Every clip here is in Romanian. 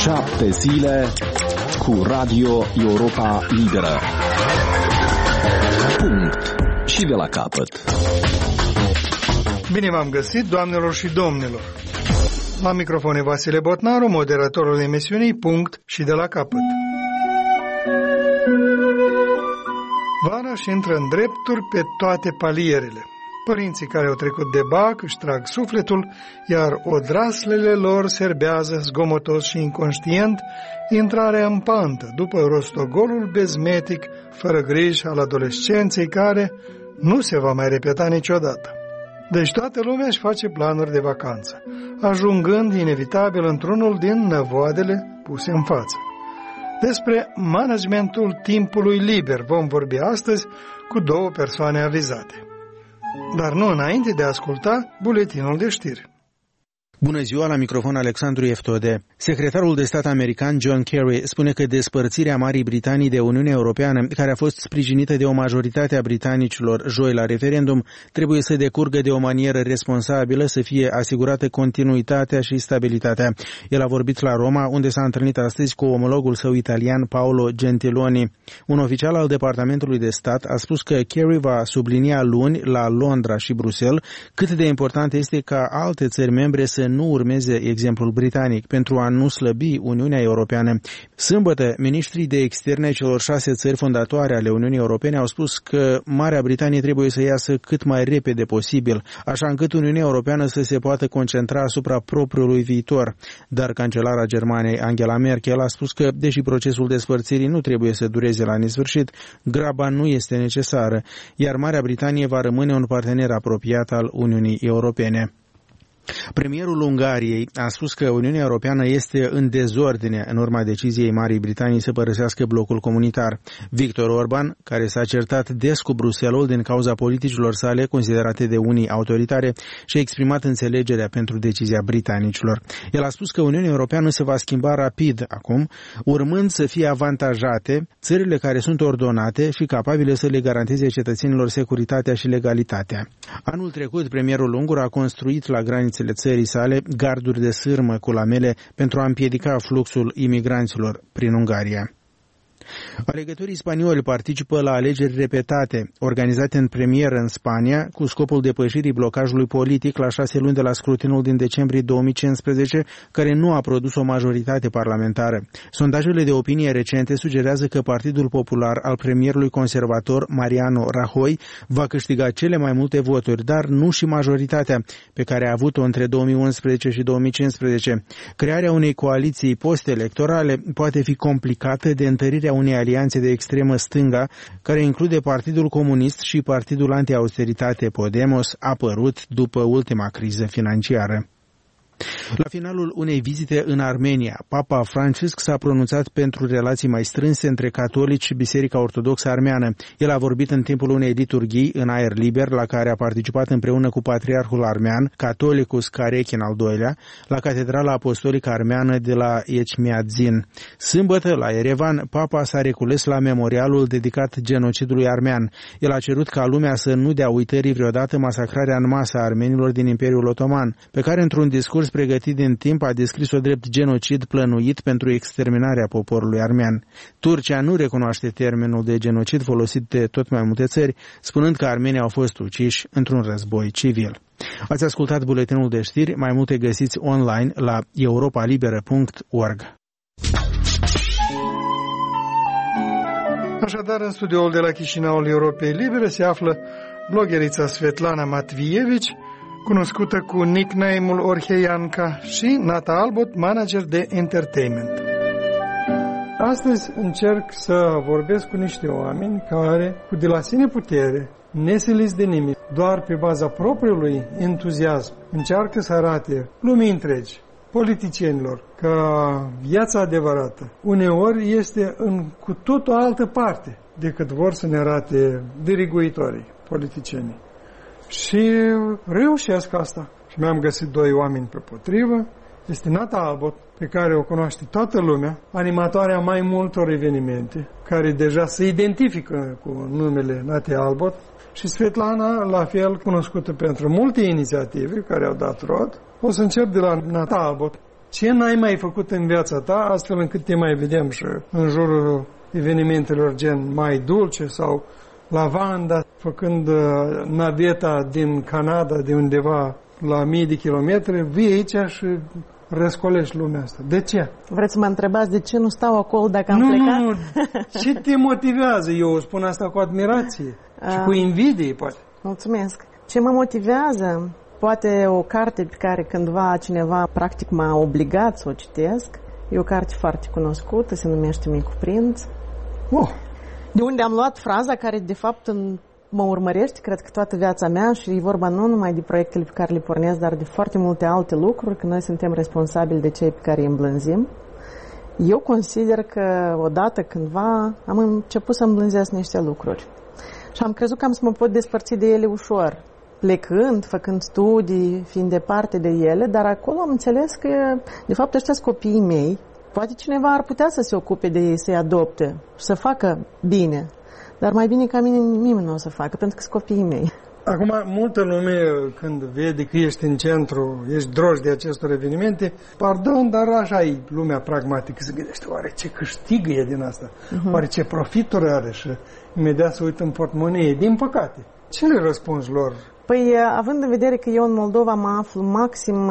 7 zile cu Radio Europa Liberă. Punct. Și de la capăt. Bine v-am găsit, doamnelor și domnilor. La microfon e Vasile Botnaru, moderatorul emisiunii Punct și de la capăt. Vara și intră în drepturi pe toate palierele. Părinții care au trecut de bac își trag sufletul, iar odraslele lor serbează zgomotos și inconștient intrarea în pantă după rostogolul bezmetic, fără griji al adolescenței care nu se va mai repeta niciodată. Deci toată lumea își face planuri de vacanță, ajungând inevitabil într-unul din năvoadele puse în față. Despre managementul timpului liber vom vorbi astăzi cu două persoane avizate. Dar nu înainte de a asculta buletinul de știri. Bună ziua, la microfon Alexandru Eftode. Secretarul de stat american John Kerry spune că despărțirea Marii Britanii de Uniunea Europeană, care a fost sprijinită de o majoritate a britanicilor joi la referendum, trebuie să decurgă de o manieră responsabilă, să fie asigurată continuitatea și stabilitatea. El a vorbit la Roma, unde s-a întâlnit astăzi cu omologul său italian Paolo Gentiloni. Un oficial al Departamentului de Stat a spus că Kerry va sublinia luni la Londra și Bruxelles cât de important este ca alte țări membre să nu urmeze exemplul britanic pentru a nu slăbi Uniunea Europeană. Sâmbătă, ministrii de externe celor 6 țări fondatoare ale Uniunii Europene au spus că Marea Britanie trebuie să iasă cât mai repede posibil, așa încât Uniunea Europeană să se poată concentra asupra propriului viitor. Dar cancelara Germaniei Angela Merkel a spus că, deși procesul despărțirii nu trebuie să dureze la nesfârșit, graba nu este necesară, iar Marea Britanie va rămâne un partener apropiat al Uniunii Europene. Premierul Ungariei a spus că Uniunea Europeană este în dezordine în urma deciziei Marii Britanii să părăsească blocul comunitar. Viktor Orban, care s-a certat des cu Bruxelles din cauza politicilor sale considerate de unii autoritare, și-a exprimat înțelegerea pentru decizia britanicilor. El a spus că Uniunea Europeană se va schimba rapid acum, urmând să fie avantajate țările care sunt ordonate și capabile să le garanteze cetățenilor securitatea și legalitatea. Anul trecut, premierul ungur a construit la granițele țării sale garduri de sârmă cu lamele pentru a împiedica fluxul imigranților prin Ungaria. Alegătorii spanioli participă la alegeri repetate, organizate în premieră în Spania, cu scopul depășirii blocajului politic la 6 luni de la scrutinul din decembrie 2015, care nu a produs o majoritate parlamentară. Sondajele de opinie recente sugerează că Partidul Popular al premierului conservator Mariano Rajoy va câștiga cele mai multe voturi, dar nu și majoritatea pe care a avut-o între 2011 și 2015. Crearea unei coaliții post-electorale poate fi complicată de întărirea unei alianțe de extremă stânga, care include Partidul Comunist și Partidul Anti-Austeritate Podemos, apărut după ultima criză financiară. La finalul unei vizite în Armenia, Papa Francisc s-a pronunțat pentru relații mai strânse între catolici și Biserica Ortodoxă Armeană. El a vorbit în timpul unei liturghii în aer liber, la care a participat împreună cu Patriarhul Armean, Catolicus Carechin al II-lea, la Catedrala Apostolică Armeană de la Echmiadzin. Sâmbătă, la Erevan, Papa s-a recules la memorialul dedicat genocidului armean. El a cerut ca lumea să nu dea uitării vreodată masacrarea în masă a armenilor din Imperiul Otoman, pe care, într-un discurs pregătit din timp, a descris-o drept genocid plănuit pentru exterminarea poporului armean. Turcia nu recunoaște termenul de genocid folosit de tot mai multe țări, spunând că armenii au fost uciși într-un război civil. Ați ascultat buletinul de știri, mai multe găsiți online la europalibera.org. Așadar, în studioul de la Chișinăul Europei Libere se află blogherița Svetlana Matvievici, cunoscută cu nickname-ul Orheianca, și Nata Albot, manager de entertainment. Astăzi încerc să vorbesc cu niște oameni care, cu de la sine putere, nesiliți de nimic, doar pe baza propriului entuziasm, încearcă să arate lumii întregi, politicienilor, că viața adevărată uneori este în cu tot o altă parte decât vor să ne arate diriguitorii, politicienii. Și reușesc asta. Și mi-am găsit 2 oameni pe potrivă. Este Nata Albot, pe care o cunoaște toată lumea, animatoarea mai multor evenimente, care deja se identifică cu numele Nate Albot, și Svetlana, la fel cunoscută pentru multe inițiative care au dat rod. O să încep de la Nata Albot. Ce n-ai mai făcut în viața ta, astfel încât te mai vedem și în jurul evenimentelor gen Mai Dulce sau Lavanda, făcând naveta din Canada, de undeva la mii de kilometri, vii aici și răscolești lumea asta. De ce? Vreți să mă întrebați de ce nu stau acolo dacă am plecat? Nu. Ce te motivează? Eu spun asta cu admirație și cu invidie, poate. Mulțumesc. Ce mă motivează? Poate o carte pe care cândva cineva practic m-a obligat să o citesc. E o carte foarte cunoscută, se numește Micul Prinț. De unde am luat fraza care de fapt mă urmărește, cred că toată viața mea, și e vorba nu numai de proiectele pe care le pornesc, dar de foarte multe alte lucruri, că noi suntem responsabili de cei pe care îi îmblânzim. Eu consider că odată cândva am început să îmblânzesc niște lucruri. Și am crezut că am să mă pot despărți de ele ușor, plecând, făcând studii, fiind departe de ele, dar acolo am înțeles că, de fapt, ăștia sunt copiii mei. Poate cineva ar putea să se ocupe de ei, să-i adopte și să facă bine. Dar mai bine ca mine nimeni nu o să facă, pentru că sunt copiii mei. Acum, multă lume, când vede că ești în centru, ești droj de acestor evenimente, pardon, dar așa e lumea pragmatică, se gândește, oare ce câștigă e din asta? Oare ce profituri are? Și imediat se uită în portmonee. Din păcate. Ce le răspunzi lor? Păi, având în vedere că eu în Moldova mă aflu maxim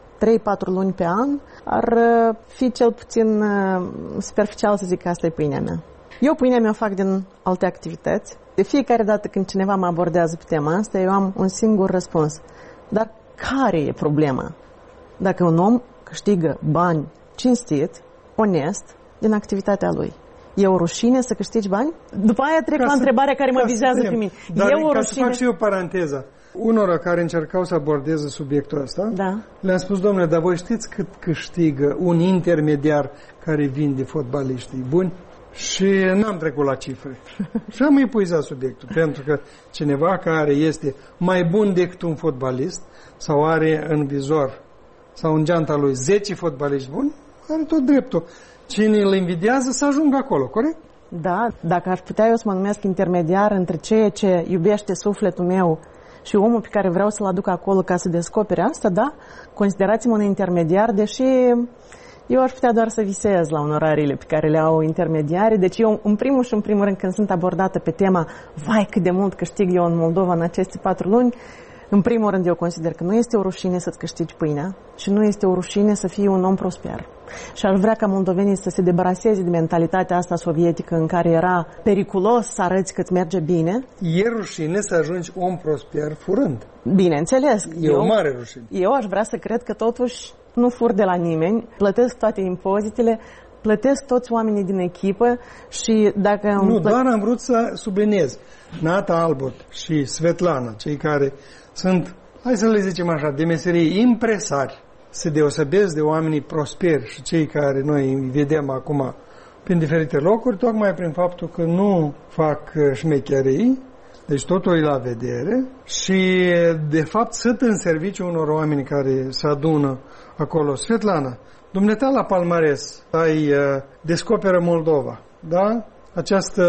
3-4 luni pe an, ar fi cel puțin superficial să zic că asta e pâinea mea. Eu pâinea mea o fac din alte activități. De fiecare dată când cineva mă abordează pe tema asta, eu am un singur răspuns. Dar care e problema? Dacă un om câștigă bani cinstit, onest, din activitatea lui, e o rușine să câștigi bani? După aia trec la întrebarea care mă vizează pe mine. Dar e o ca rușine... să fac și eu paranteza. Unora care încercau să abordeze subiectul ăsta, le-am spus, domnule, dar voi știți cât câștigă un intermediar care vinde fotbaliștii buni? Și n-am trecut la cifre. Și am epuizat subiectul, pentru că cineva care este mai bun decât un fotbalist sau are în vizor sau în geanta lui 10 fotbaliști buni, are tot dreptul. Cine îl invidiază să ajungă acolo, corect? Da, dacă aș putea eu să mă numesc intermediar între ceea ce iubește sufletul meu și omul pe care vreau să-l aduc acolo ca să descopere asta, da, considerați-mă un intermediar, deși eu aș putea doar să visez la onorariile pe care le au intermediarii. Deci eu, în primul rând, când sunt abordată pe tema vai cât de mult câștig eu în Moldova în aceste 4 luni, în primul rând eu consider că nu este o rușine să-ți câștigi pâinea și nu este o rușine să fii un om prosper. Și aș vrea ca moldovenii să se debaraseze de mentalitatea asta sovietică în care era periculos să arăți că îți merge bine. E rușine să ajungi om prosper furând. Bineînțeles. E o mare rușine. Eu aș vrea să cred că totuși nu fur de la nimeni, plătesc toate impozitele, plătesc toți oamenii din echipă și dacă... Doar am vrut să subliniez. Nata Albot și Svetlana, cei care sunt, hai să le zicem așa, de meserie impresari, se deosebesc de oamenii prosperi și cei care noi îi vedem acum prin diferite locuri, tocmai prin faptul că nu fac șmecherii, deci totul e la vedere și de fapt sunt în serviciu unor oameni care se adună acolo. Svetlana, dumneata la palmares ai Descoperă Moldova, da? Această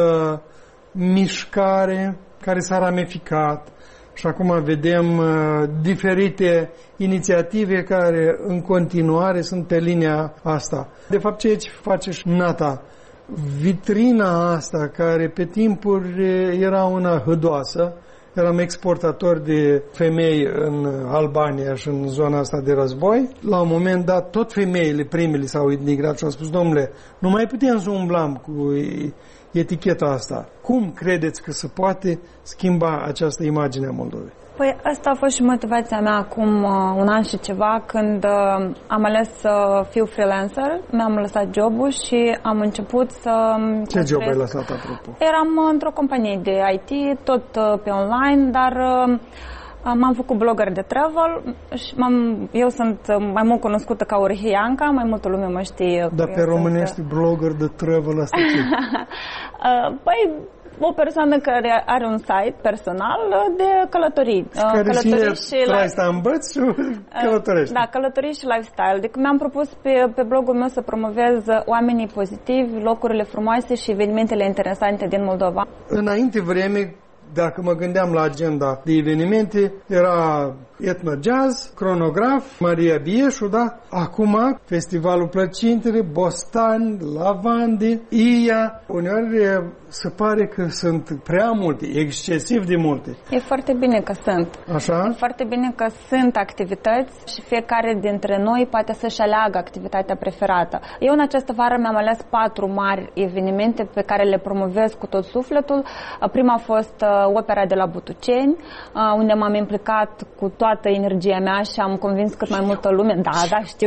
mișcare care s-a ramificat și acum vedem diferite inițiative care în continuare sunt pe linia asta. De fapt, ceea ce face și Nata, vitrina asta care pe timpuri era una hădoasă, eram exportator de femei în Albania și în zona asta de război. La un moment dat, tot femeile primele s-au indigrat și au spus, domnule, nu mai putem să umblăm cu eticheta asta. Cum credeți că se poate schimba această imagine a Moldovei? Păi asta a fost și motivația mea acum un an și ceva, când am ales să fiu freelancer, mi-am lăsat jobul și am început să... Ce job ai lăsat, apropo? Eram într-o companie de IT, tot pe online, dar m-am făcut blogger de travel și eu sunt mai mult cunoscută ca Orheianca, mai multă lume mă știe. Dar pe românești blogger de travel, asta ce? Păi, o persoană care are un site personal de călătorii. Care și trai să învăț și călătorești. Da, călătorii și lifestyle. Deci mi-am propus pe blogul meu să promovez oamenii pozitivi, locurile frumoase și evenimentele interesante din Moldova. Înainte vreme, dacă mă gândeam la agenda de evenimente, era Etno-Jazz, Cronograf, Maria Bieșu, da? Acum, Festivalul Plăcintele, Bostan, Lavande, Ia. Uneori se pare că sunt prea multe, excesiv de multe. E foarte bine că sunt. Așa? E foarte bine că sunt activități și fiecare dintre noi poate să-și aleagă activitatea preferată. Eu în această vară mi-am ales 4 mari evenimente pe care le promovez cu tot sufletul. Prima a fost opera de la Butuceni, unde m-am implicat cu toată energia mea și am convins cât mai multă lume. Da, știu.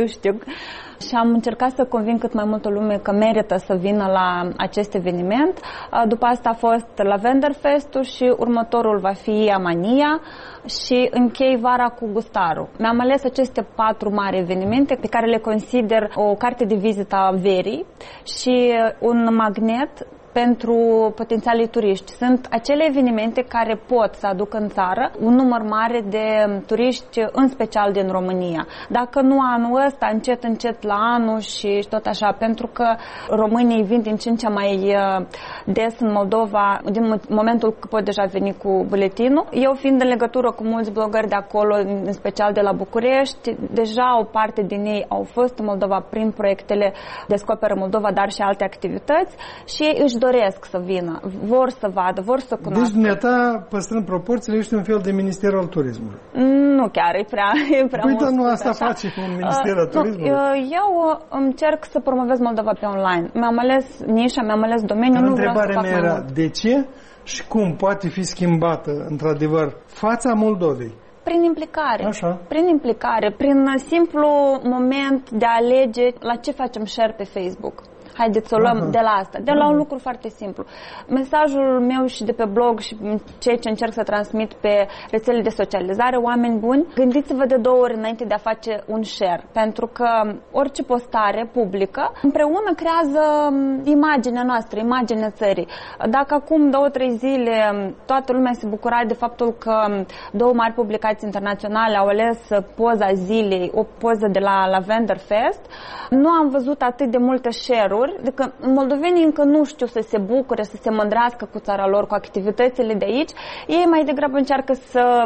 Și am încercat să conving cât mai multă lume că merită să vină la acest eveniment. După asta a fost Lavender Fest-ul și următorul va fi Amania și închei vara cu Gustaru. Mi-am ales aceste 4 mari evenimente pe care le consider o carte de vizită a verii și un magnet pentru potențialii turiști. Sunt acele evenimente care pot să aducă în țară un număr mare de turiști, în special din România. Dacă nu anul ăsta, încet la anul și tot așa, pentru că românii vin din ce în ce mai des în Moldova, din momentul că pot deja veni cu buletinul. Eu fiind în legătură cu mulți blogări de acolo, în special de la București, deja o parte din ei au fost în Moldova prin proiectele Descoperă Moldova, dar și alte activități și ei își doresc să vină, vor să vadă, vor să cunoască. Deci dumneata, păstrând proporțiile, ești un fel de Minister al Turismului. Nu chiar, e prea mult. Uite, nu asta face un Minister al Turismului. Eu încerc să promovez Moldova pe online. Mi-am ales nișa, mi-am ales domeniul, nu vreau să fac mai mult. De ce și cum poate fi schimbată, într-adevăr, fața Moldovei? Prin implicare. Așa. Prin implicare, prin simplu moment de a alege la ce facem share pe Facebook. Haideți să o luăm de la asta, de la un lucru foarte simplu. Mesajul meu și de pe blog și ceea ce încerc să transmit pe rețelele de socializare, oameni buni, gândiți-vă de 2 ori înainte de a face un share, pentru că orice postare publică împreună creează imaginea noastră, imaginea țării. Dacă acum 2-3 zile toată lumea se bucura de faptul că 2 mari publicații internaționale au ales poza zilei, o poză de la Lavender Fest, nu am văzut atât de multe share-uri. Adică moldovenii încă nu știu să se bucure, să se mândrească cu țara lor, cu activitățile de aici. Ei mai degrabă încearcă să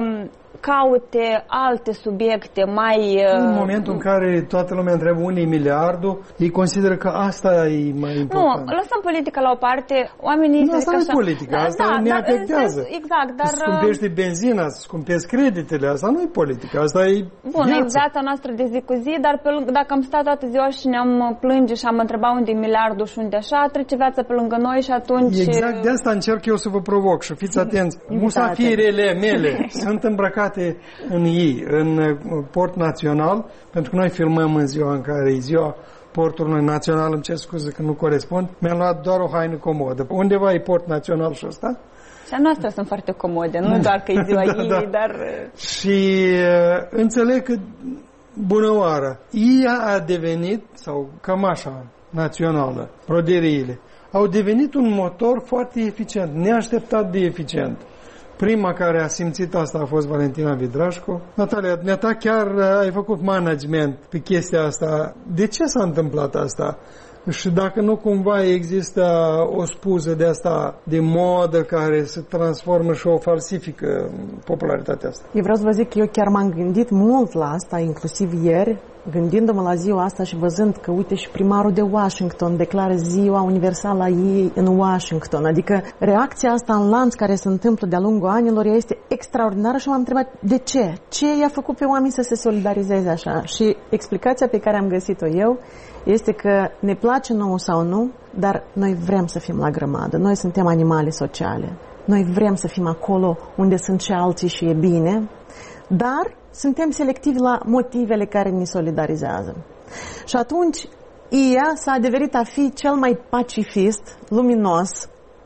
caute alte subiecte mai... În momentul în care toată lumea întreabă unde e miliardul, ei consideră că asta e mai important. Nu, lăsăm politica la o parte. Oamenii nu, asta nu e politica, asta ne afectează. Exact, dar... Să scumpești benzina, să scumpezi creditele, asta nu e politica, asta e bun, viața. E viața noastră de zi cu zi, dar dacă am stat toată ziua și ne-am plânge și am întrebat unde e miliardul și unde așa, trece viața pe lângă noi și atunci... Exact, de asta încerc eu să vă provoc și fiți atenți. Musafirele mele sunt îmbrăcate în ei, în port național, pentru că noi filmăm în ziua în care e ziua portului național, îmi cer scuze că nu corespund, mi-am luat doar o haină comodă. Undeva e port național și ăsta? Și a noastră sunt foarte comode, nu doar că e ziua ei, dar... Și înțeleg că bună oară, ea a devenit, sau cămașa națională, broderiile, au devenit un motor foarte eficient, neașteptat de eficient. Prima care a simțit asta a fost Valentina Vidrașcu. Natalia, dumneata chiar ai făcut management pe chestia asta. De ce s-a întâmplat asta? Și dacă nu cumva există o spuză de asta de modă care se transformă și o falsifică popularitatea asta? Eu vreau să vă zic că eu chiar m-am gândit mult la asta, inclusiv ieri, gândindu-mă la ziua asta și văzând că, uite, și primarul de Washington declară ziua universală a ei în Washington. Adică reacția asta în lanț care se întâmplă de-a lungul anilor, ea este extraordinară și m-am întrebat de ce? Ce i-a făcut pe oameni să se solidarizeze așa? Și explicația pe care am găsit-o eu este că ne place nouă sau nu, dar noi vrem să fim la grămadă. Noi suntem animale sociale. Noi vrem să fim acolo unde sunt și alții și e bine, dar suntem selectivi la motivele care ne solidarizează. Și atunci, ea s-a adeverit a fi cel mai pacifist, luminos,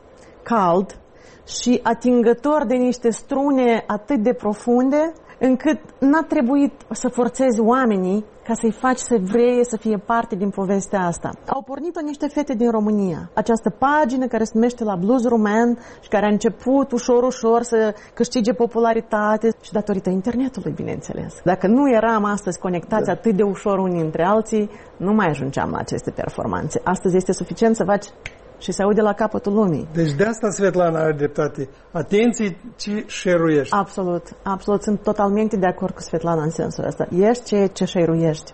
cald și atingător de niște strune atât de profunde, încât n-a trebuit să forțezi oamenii ca să-i faci să vrea să fie parte din povestea asta. Au pornit-o niște fete din România. Această pagină care se numește La Blues Roman și care a început ușor să câștige popularitate și datorită internetului, bineînțeles. Dacă nu eram astăzi conectați atât de ușor unii între alții, nu mai ajungeam la aceste performanțe. Astăzi este suficient să faci și se aude la capătul lumii. Deci de asta Svetlana are dreptate. Atenție ce share-uiești. Absolut, absolut. Sunt totalmente de acord cu Svetlana în sensul ăsta. Ești ceea ce share-uiești.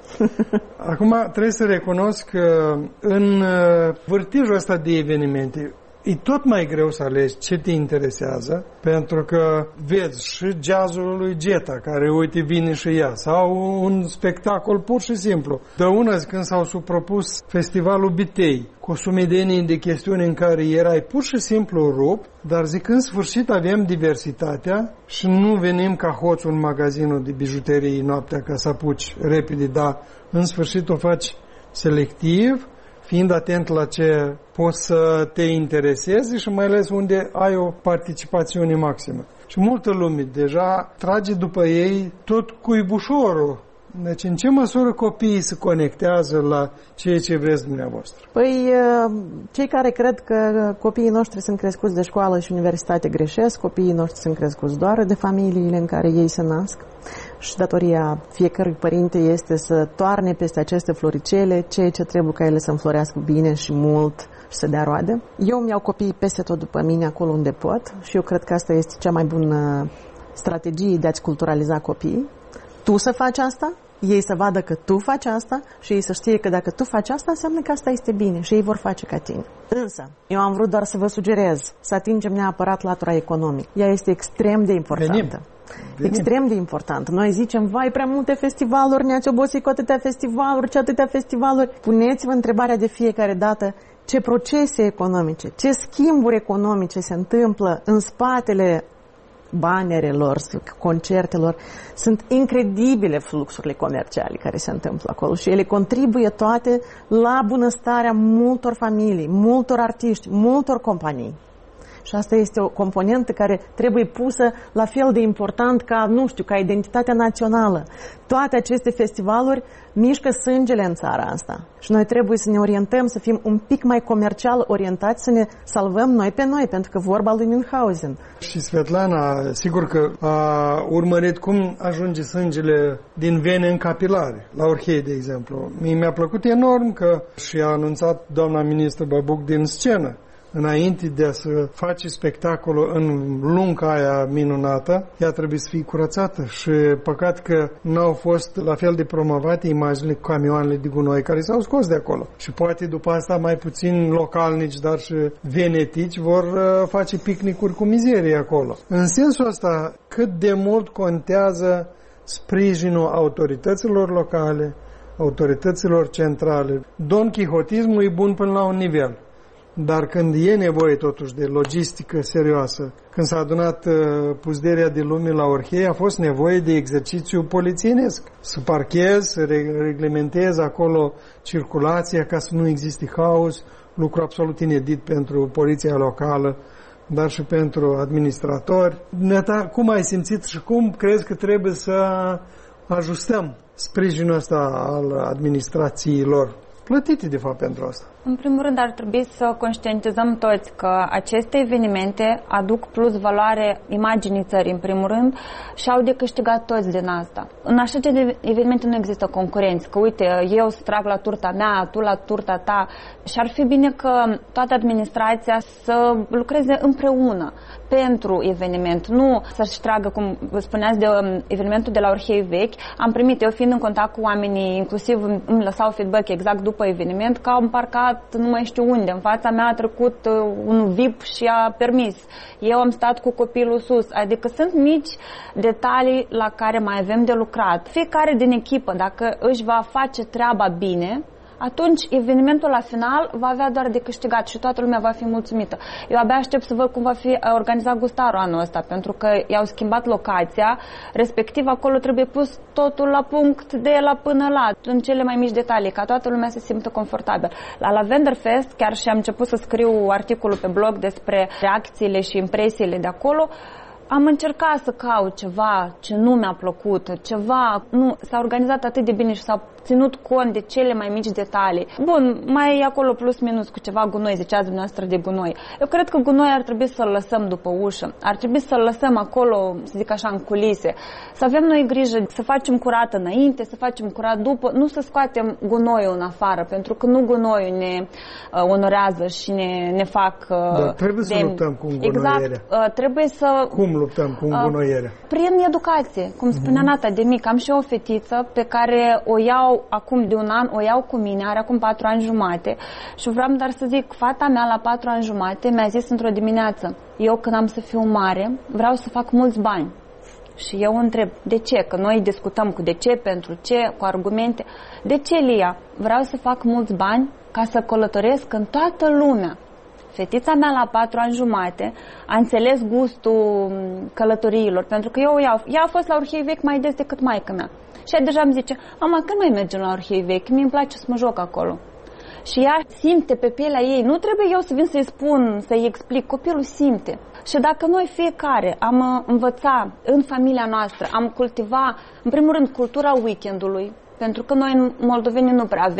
Acum trebuie să recunosc că în vârtejul ăsta de evenimente e tot mai greu să alegi ce te interesează, pentru că vezi și jazzul lui Geta, care, uite, vine și ea, sau un spectacol pur și simplu. De una zi, când s-au propus festivalul Bitei, cu o sumedenie de chestiuni în care erai pur și simplu rupt, dar zic, în sfârșit avem diversitatea și nu venim ca hoțul în magazinul de bijuterii noaptea ca să apuci repede, dar în sfârșit o faci selectiv, fiind atent la ce poți să te interesezi și mai ales unde ai o participațiune maximă. Și multă lume deja trage după ei tot cuibușorul. Deci în ce măsură copiii se conectează la ceea ce vreți dumneavoastră? Păi, cei care cred că copiii noștri sunt crescuți de școală și universitate greșesc, copiii noștri sunt crescuți doar de familiile în care ei se nasc și datoria fiecărui părinte este să toarne peste aceste floricele ceea ce trebuie ca ele să înflorească bine și mult și să dea roade. Eu îmi iau copiii peste tot după mine acolo unde pot și eu cred că asta este cea mai bună strategie de a-ți culturaliza copiii. Tu să faci asta, ei să vadă că tu faci asta și ei să știe că dacă tu faci asta, înseamnă că asta este bine și ei vor face ca tine. Însă, eu am vrut doar să vă sugerez să atingem neapărat latura economică. Ea este extrem de importantă. Venim. Extrem de important. Noi zicem, vai, prea multe festivaluri, ne-ați obosit cu atâtea festivaluri, ce atâtea festivaluri. Puneți-vă întrebarea de fiecare dată, ce procese economice, ce schimburi economice se întâmplă în spatele banerelor, concertelor. Sunt incredibile fluxurile comerciale care se întâmplă acolo și ele contribuie toate la bunăstarea multor familii, multor artiști, multor companii. Și asta este o componentă care trebuie pusă la fel de important ca, nu știu, ca identitatea națională. Toate aceste festivaluri mișcă sângele în țara asta. Și noi trebuie să ne orientăm, să fim un pic mai comercial orientați, să ne salvăm noi pe noi, pentru că vorba lui Münchhausen. Și Svetlana, sigur că a urmărit cum ajunge sângele din vene în capilare, la Orhei, de exemplu. Mi-a plăcut enorm că și-a anunțat doamna ministru Babuc din scenă, înainte de a să face spectacolul în lunga aia minunată, ea trebuie să fie curățată și păcat că n-au fost la fel de promovate imaginile cu camioanele de gunoi care s-au scos de acolo. Și poate după asta mai puțin localnici, dar și venetici vor face picnicuri cu mizerie acolo. În sensul ăsta, cât de mult contează sprijinul autorităților locale, autorităților centrale. Don Quixotismul e bun până la un nivel. Dar când e nevoie totuși de logistică serioasă, când s-a adunat puzderia de lume la Orhei, a fost nevoie de exercițiu polițienesc. Să parchezi, să reglementezi acolo circulația ca să nu existe haos, lucru absolut inedit pentru poliția locală, dar și pentru administratori. Cum ai simțit și cum crezi că trebuie să ajustăm sprijinul ăsta al administrațiilor plătite, de fapt, pentru asta? În primul rând, ar trebui să conștientizăm toți că aceste evenimente aduc plus valoare imaginii țării, în primul rând, și au de câștigat toți din asta. În așa de evenimente nu există concurenți, că uite, eu să trag la turta mea, tu la turta ta, și ar fi bine că toată administrația să lucreze împreună pentru eveniment, nu să-și tragă, cum spuneați, de evenimentul de la Orhei Vechi. Am primit, eu fiind în contact cu oamenii, inclusiv îmi lăsau feedback exact după eveniment, că au împarcat nu mai știu unde. În fața mea a trecut un VIP și a permis. Eu am stat cu copilul sus. Adică sunt mici detalii la care mai avem de lucrat. Fiecare din echipă, dacă își va face treaba bine, atunci evenimentul la final va avea doar de câștigat și toată lumea va fi mulțumită. Eu abia aștept să văd cum va fi organizat Gustaro anul ăsta, pentru că i-au schimbat locația, respectiv acolo trebuie pus totul la punct de la până la, în cele mai mici detalii, ca toată lumea să se simtă confortabil. La Lavender Fest, chiar și am început să scriu articolul pe blog despre reacțiile și impresiile de acolo, Am încercat să caut ceva ce nu mi-a plăcut, ceva, nu, s-a organizat atât de bine și s-a ținut cont de cele mai mici detalii. Bun, mai e acolo plus minus cu ceva gunoi, ziceați dumneavoastră de gunoi. Eu cred că gunoi ar trebui să-l lăsăm după ușă, ar trebui să-l lăsăm acolo, să zic așa, în culise, să avem noi grijă, să facem curat înainte, să facem curat după, nu să scoatem gunoiul în afară, pentru că nu gunoiul ne onorează și ne fac Dar trebuie să luptăm cu gunoierea. Exact, trebuie să... Cum luptăm cu gunoierea? Prin educație, cum spunea Nata de mic. Am și o fetiță pe care o iau acum de un an, o iau cu mine, are acum 4 ani jumate și vreau doar să zic, fata mea la 4 ani jumate mi-a zis într-o dimineață, eu când am să fiu mare, vreau să fac mulți bani. Și eu întreb, de ce? Că noi discutăm cu de ce, pentru ce, cu argumente. De ce, Lia? Vreau să fac mulți bani ca să călătoresc în toată lumea. Fetița mea la 4 ani jumate a înțeles gustul călătoriilor, pentru că ea a fost la Orhei Vechi mai des decât maică mea. Și ea deja îmi zice, mama, când mai mergem la Orhei Vechi? Mie îmi place să mă joc acolo. Și ea simte pe pielea ei, nu trebuie eu să vin să-i spun, să-i explic, copilul simte. Și dacă noi fiecare am învățat în familia noastră, am cultivat, în primul rând, cultura weekendului, pentru că noi în moldoveni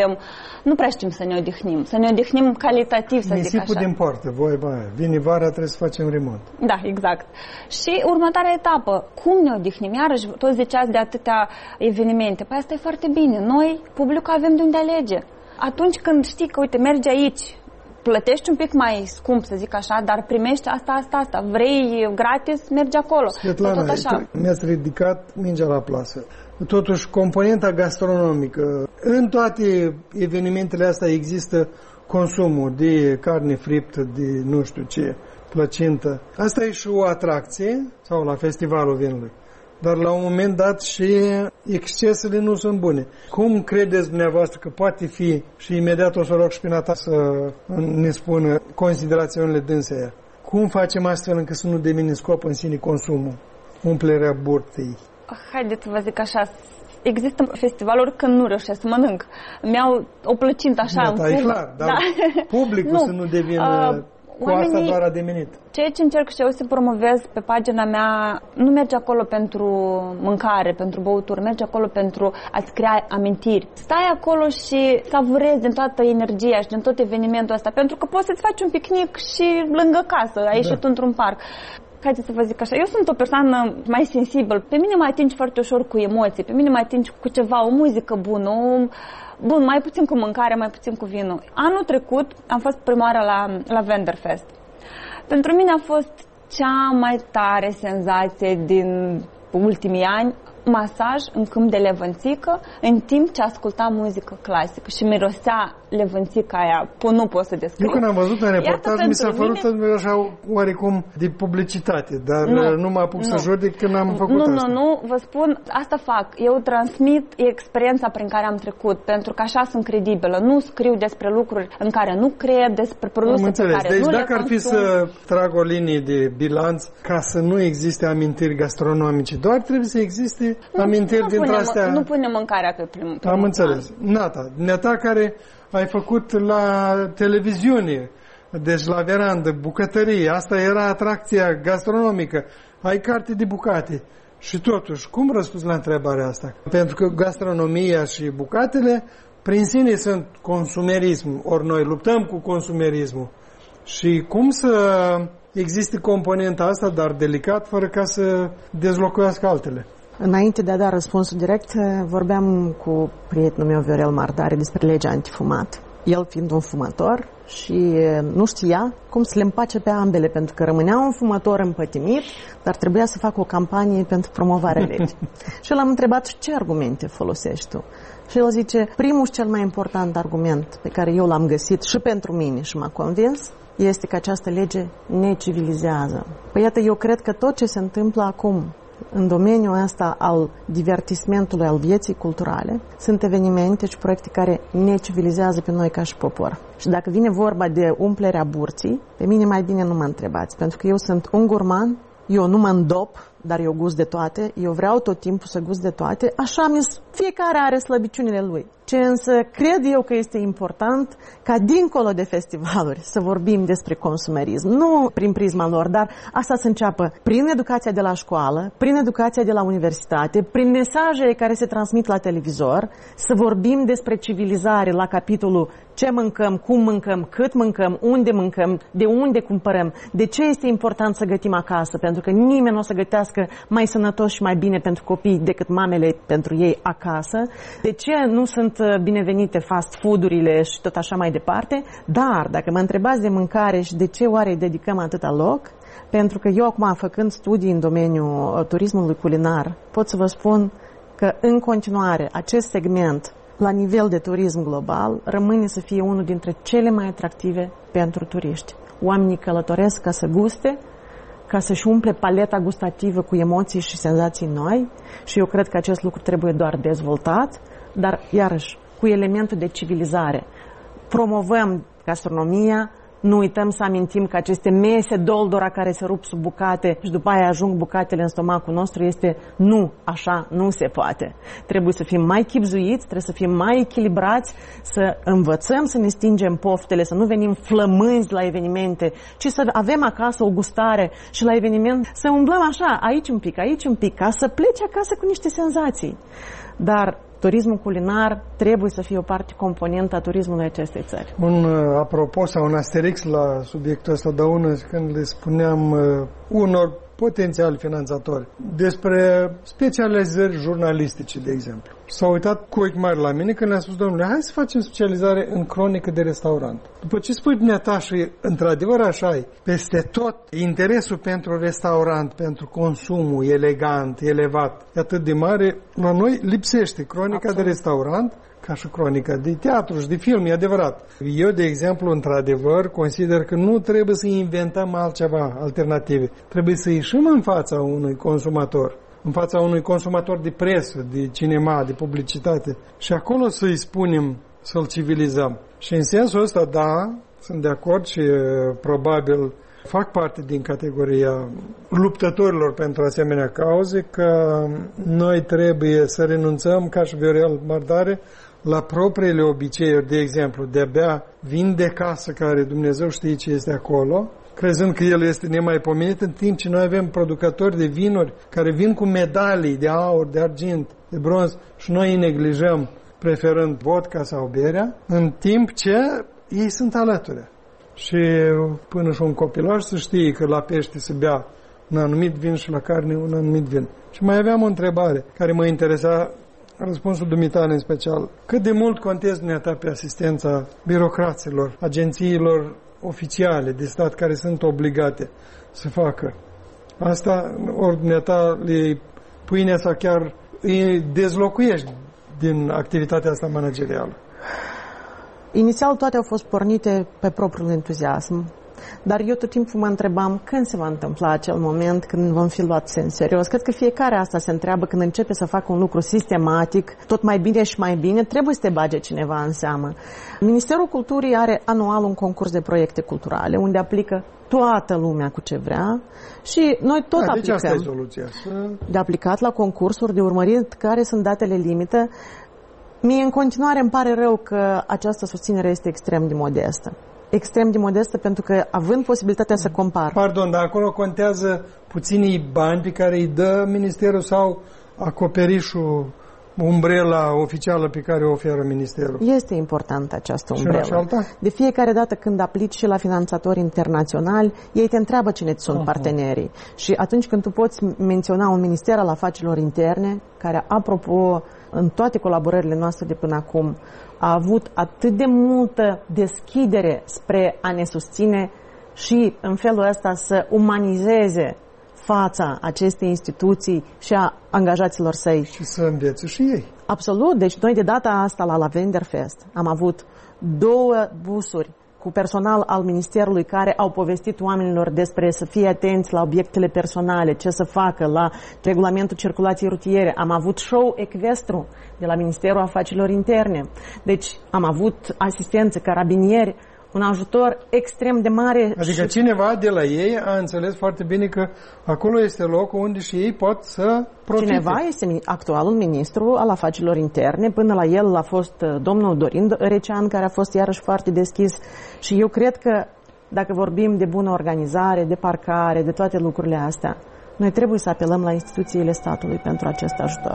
nu prea știm să ne odihnim calitativ, să zic așa. Nisipul din poartă, vine vara, trebuie să facem remont. Da, exact. Și următoarea etapă, cum ne odihnim? Iarăși, toți ziceați de atâtea evenimente. Păi asta e foarte bine. Noi, publicul, avem de unde alege. Atunci când știi că, uite, mergi aici, plătești un pic mai scump, să zic așa, dar primești asta. Vrei gratis, mergi acolo. Svetlana, mi-ați ridicat mingea la plasă. Totuși, componenta gastronomică, în toate evenimentele astea există consumul de carne friptă, de nu știu ce, plăcintă. Asta e și o atracție, sau la festivalul vinului. Dar la un moment dat și excesele nu sunt bune. Cum credeți dumneavoastră că poate fi, și imediat o să rog și pe Nata să ne spună considerațiunile dânseia, cum facem astfel încât să nu devine scop în sine consumul, umplerea burtei? Haideți să vă zic așa, există festivaluri când nu reușesc să mănânc. Mi-au o plăcintă așa în e clar, dar publicul să nu devină cu asta doar ademenit. Ceea ce încerc și eu să promovez pe pagina mea, nu merge acolo pentru mâncare, pentru băuturi, merge acolo pentru a-ți crea amintiri. Stai acolo și savurezi din toată energia și din tot evenimentul ăsta, pentru că poți să-ți faci un picnic și lângă casă, ai ieșit într-un parc. Haideți să vă zic așa, eu sunt o persoană mai sensibilă, pe mine mă atingi foarte ușor cu emoții, pe mine mă atingi cu ceva, o muzică bună, bun, mai puțin cu mâncare, mai puțin cu vinul. Anul trecut am fost prima oară la Venderfest. Pentru mine a fost cea mai tare senzație din ultimii ani, masaj în câmp de levănțică, în timp ce ascultam muzică clasică și mirosea levănțica aia, nu pot să descriu. Eu când am văzut în reportaj, mi s-a părut așa oarecum de publicitate, dar nu mă apuc să judec când am făcut asta. Nu, vă spun, asta fac. Eu transmit experiența prin care am trecut, pentru că așa sunt credibilă. Nu scriu despre lucruri în care nu cred, despre produse pe care deci nu le dacă ar fi să trag o linie de bilanț, ca să nu existe amintiri gastronomice, doar trebuie să existe amintiri dintre astea. Nu punem mâncarea pe primul. Am înțeles. Nata, dumneata care ai făcut la televiziune, deci la verandă, bucătărie, asta era atracția gastronomică, ai carte de bucate. Și totuși, cum răspunzi la întrebarea asta? Pentru că gastronomia și bucatele prin sine sunt consumerism, ori noi luptăm cu consumerismul. Și cum să existe componenta asta, dar delicat, fără ca să dezlocuiască altele? Înainte de a da răspunsul direct, vorbeam cu prietenul meu, Viorel Mardare, despre legea antifumat. El fiind un fumător și nu știa cum să le împace pe ambele, pentru că rămânea un fumător împătimit, dar trebuia să facă o campanie pentru promovarea legii. Și l-am întrebat ce argumente folosești tu. Și el zice, primul și cel mai important argument pe care eu l-am găsit și pentru mine și m-a convins, este că această lege ne civilizează. Păi iată, eu cred că tot ce se întâmplă acum în domeniul ăsta al divertismentului, al vieții culturale, sunt evenimente și proiecte care ne civilizează pe noi ca și popor. Și dacă vine vorba de umplerea burții, pe mine mai bine nu mă întrebați, pentru că eu sunt un gurman, eu nu mă îndop dar eu gust de toate, eu vreau tot timpul să gust de toate, așa fiecare are slăbiciunile lui. Ce însă cred eu că este important ca dincolo de festivaluri să vorbim despre consumerism, nu prin prisma lor, dar asta să înceapă prin educația de la școală, prin educația de la universitate, prin mesajele care se transmit la televizor, să vorbim despre civilizare la capitolul ce mâncăm, cum mâncăm, cât mâncăm, de unde cumpărăm, de ce este important să gătim acasă, pentru că nimeni nu o să gătească mai sănătos și mai bine pentru copii decât mamele pentru ei acasă, de ce nu sunt binevenite fast food-urile și tot așa mai departe, dar dacă mă întrebați de mâncare și de ce oare îi dedicăm atâta loc, pentru că eu acum, făcând studii în domeniul turismului culinar, pot să vă spun că în continuare acest segment la nivel de turism global rămâne să fie unul dintre cele mai atractive pentru turiști. Oamenii călătoresc ca să guste, ca să-și umple paleta gustativă cu emoții și senzații noi și eu cred că acest lucru trebuie doar dezvoltat, dar iarăși cu elementul de civilizare. Promovăm gastronomia, nu uităm să amintim că aceste mese doldora care se rup sub bucate și după aia ajung bucatele în stomacul nostru este nu, așa nu se poate. Trebuie să fim mai chibzuiți, trebuie să fim mai echilibrați, să învățăm să ne stingem poftele, să nu venim flămânzi la evenimente, ci să avem acasă o gustare și la eveniment să umblăm așa, aici un pic, ca să pleci acasă cu niște senzații. Dar turismul culinar trebuie să fie o parte componentă a turismului acestei țări. Un apropo sau un asterix la subiectul ăsta, Dăună, când le spuneam unor potențiali finanțatori despre specializări jurnalistice, de exemplu. S-au uitat cu ochi mari la mine când le-am spus, domnule, hai să facem specializare în cronică de restaurant. După ce spui dumneata și într-adevăr așa e, peste tot interesul pentru restaurant, pentru consumul elegant, elevat, e atât de mare, la noi lipsește cronica Absolut. De restaurant ca și cronica de teatru și de film, e adevărat. Eu, de exemplu, într-adevăr, consider că nu trebuie să inventăm altceva, alternative. Trebuie să ieșim în fața unui consumator, în fața unui consumator de presă, de cinema, de publicitate și acolo să-i spunem, să-l civilizăm. Și în sensul ăsta, da, sunt de acord și probabil fac parte din categoria luptătorilor pentru asemenea cauze, că noi trebuie să renunțăm, ca și Viorel Mărdare, la propriile obiceiuri, de exemplu, de a bea vin de casă care Dumnezeu știe ce este acolo, crezând că el este nemaipomenit, în timp ce noi avem producători de vinuri care vin cu medalii de aur, de argint, de bronz și noi îi neglijăm preferând vodka sau berea, în timp ce ei sunt alături. Și până și un copilaș să știe că la pește se bea un anumit vin și la carne un anumit vin. Și mai aveam o întrebare care mă interesa, răspunsul dumitale în special. Cât de mult contezi dumneata pe asistența birocraților, agențiilor oficiale de stat care sunt obligate să facă asta, ori dumneata le pâinea sau chiar îi dezlocuiești din activitatea asta managerială? Inițial toate au fost pornite pe propriul entuziasm, dar eu tot timpul mă întrebam când se va întâmpla acel moment când vom fi luați în serios. Cred că fiecare asta se întreabă când începe să facă un lucru sistematic, tot mai bine și mai bine, trebuie să te bage cineva în seamă. Ministerul Culturii are anual un concurs de proiecte culturale, unde aplică toată lumea cu ce vrea și noi tot aplicăm. Deci asta e soluția. De aplicat la concursuri, de urmărit care sunt datele limită. Mie în continuare îmi pare rău că această susținere este extrem de modestă. Extrem de modestă pentru că având posibilitatea să compar. Pardon, dar acolo contează puținii bani pe care îi dă Ministerul sau acoperișul, umbrela oficială pe care o oferă Ministerul? Este importantă această umbrelă. De fiecare dată când aplici și la finanțatori internaționali, ei te întreabă cine sunt partenerii. Și atunci când tu poți menționa un minister al afacerilor interne, care, apropo, în toate colaborările noastre de până acum, a avut atât de multă deschidere spre a ne susține și în felul ăsta să umanizeze fața acestei instituții și a angajaților săi. Și să învețe și ei. Absolut. Deci noi de data asta la Lavenderfest am avut 2 busuri cu personal al Ministerului care au povestit oamenilor despre să fie atenți la obiectele personale, ce să facă, la regulamentul circulației rutiere. Am avut show ecvestru de la Ministerul Afacerilor Interne. Deci am avut asistență, carabinieri, un ajutor extrem de mare. Adică cineva de la ei a înțeles foarte bine că acolo este locul unde și ei pot să profite. Cineva este actualul ministru al afacerilor interne, până la el a fost domnul Dorin Recean, care a fost iarăși foarte deschis și eu cred că dacă vorbim de bună organizare, de parcare, de toate lucrurile astea, noi trebuie să apelăm la instituțiile statului pentru acest ajutor.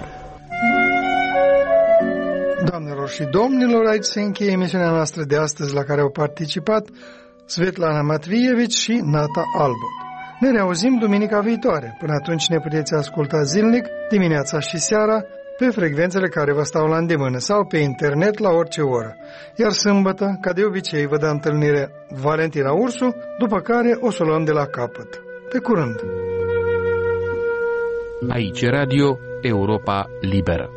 Doamnelor și domnilor, aici se încheie emisiunea noastră de astăzi, la care au participat Svetlana Matvijević și Nata Albot. Ne reauzim duminica viitoare. Până atunci ne puteți asculta zilnic, dimineața și seara, pe frecvențele care vă stau la îndemână sau pe internet la orice oră. Iar sâmbătă, ca de obicei, vă dă întâlnire Valentina Ursu, după care o să luăm de la capăt. Pe curând! Aici Radio Europa Liberă.